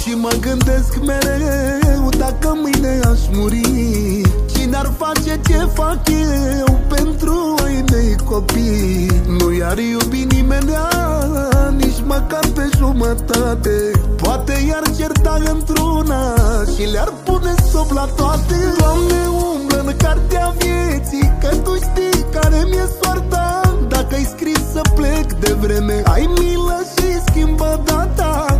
Și mă gândesc mereu, dacă mâine aș muri, cine ar face ce fac eu pentru ai mei copii? Nu i-ar iubi nimenea, nici măcar pe jumătate. Poate i-ar certa într-una și le-ar pune sub la toate. Doamne, umblă în cartea vieții, că Tu știi care mi-e soarta. Dacă ai scris să plec de vreme, ai milă și schimbă data.